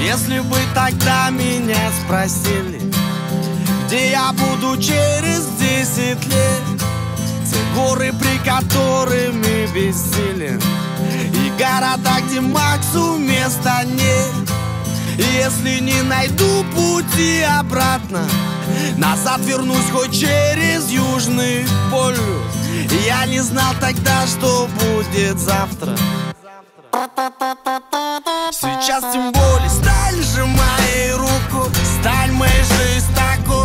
Если бы тогда меня спросили, где я буду через 10 лет, те горы, при которыми бессилен, и города, где Максу места нет. И если не найду пути обратно, назад вернусь хоть через Южный полюс. И я не знал тогда, что будет завтра. Сейчас тем более. Сталь, сжимай руку, сталь, моей жизнь такой.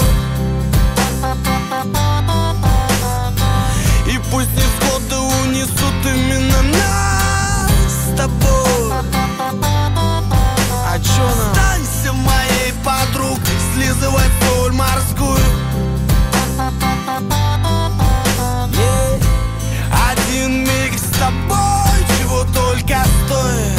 И пусть невзгоды унесут именно нас с тобой. А чё нам? Станься моей подругой, слизывай соль морскую. Один миг с тобой чего только стоит.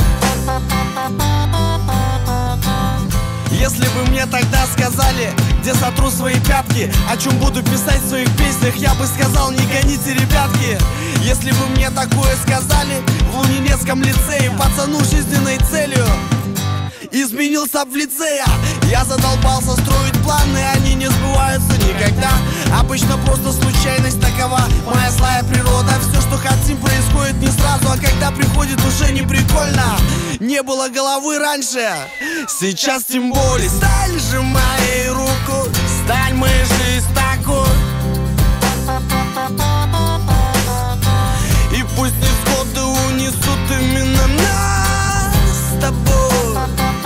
Если бы мне тогда сказали, где сотру свои пятки, о чем буду писать в своих песнях, я бы сказал: не гоните, ребятки. Если бы мне такое сказали в Лунинецком лицее, пацану жизненной целью изменился в лице. Я задолбался строить планы, они не сбываются никогда. Обычно просто случайность такова, моя злая природа. Все, что хотим, происходит не сразу, а когда приходит, уже не прикольно. Не было головы раньше, сейчас тем более. Сталь, сжимай руку, сталь, моей жизнь такой. И пусть невзгоды унесут именно нас с тобой.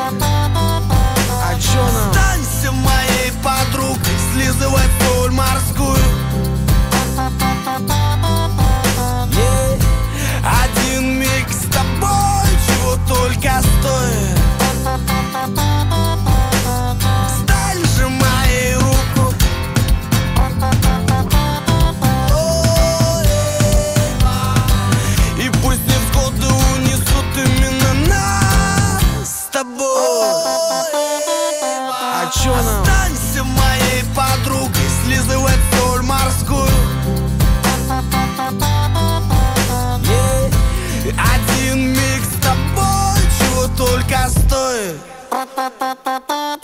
А чё нам? Станься моей подругой, слизывай соль морскую. Один миг с тобой чего только стоит. Сталь, сжимай руку. И пусть невзгоды унесут именно нас с тобой. А чё нам? Останься моей подругой, слизывай соль морскую. Один миг с тобой чего только стоит.